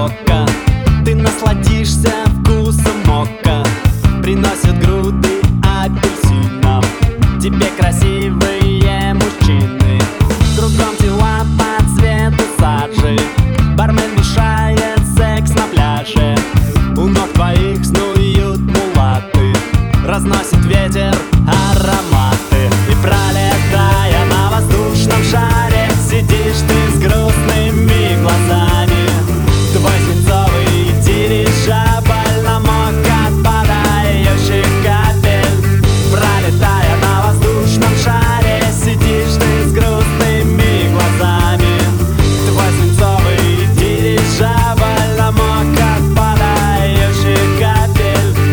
сока. Ты насладишься вкусом мока. Приносят груды апельсинов тебе красивые мужчины. Кругом тела по цвету саджи. Бармен мешает секс на пляже. У ног твоих снуют мулаты. Разносит ветер ароматы. И пролетая на воздушном шаре, сидишь ты с грустными глазами. Твой свинцовый дирижабль намок от падающих капель. Пролетая на воздушном шаре, сидишь ты с грустными глазами. Твой свинцовый дирижабль намок от падающих капель.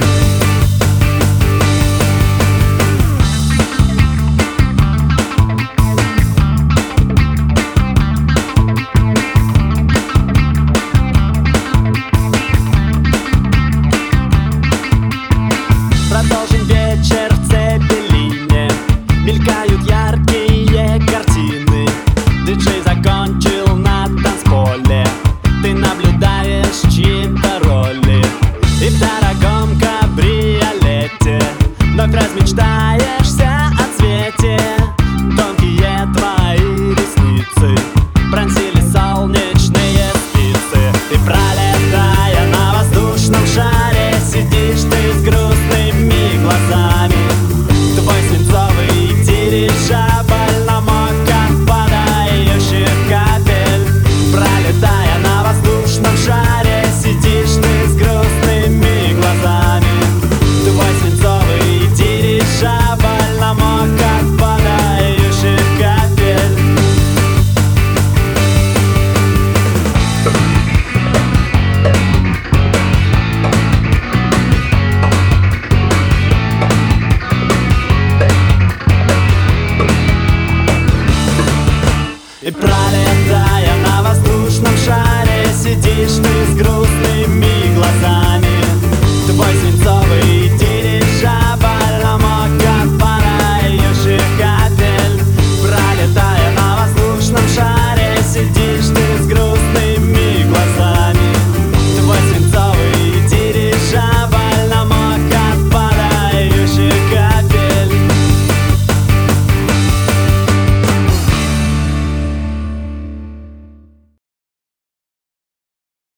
Продолжим вечер в Цепелине. Мелькают яркие картины. Диджей закончил на танцполе. Ты наблюдаешь чьи-то роли. И в дорогом кабриолете вновь размечтаешься о цвете. Тонкие твои ресницы пронзили солнечные спицы. И пролетая на воздушном шаре, сидишь ты с грустными глазами. Твой свинцовый дирижабль намок от падающих капель. Пролетая на воздушном шаре, сидишь ты с грустными глазами. Твой свинцовый дирижабль намок от падающих капель. И пролетая на воздушном шаре, сидишь ты с грустными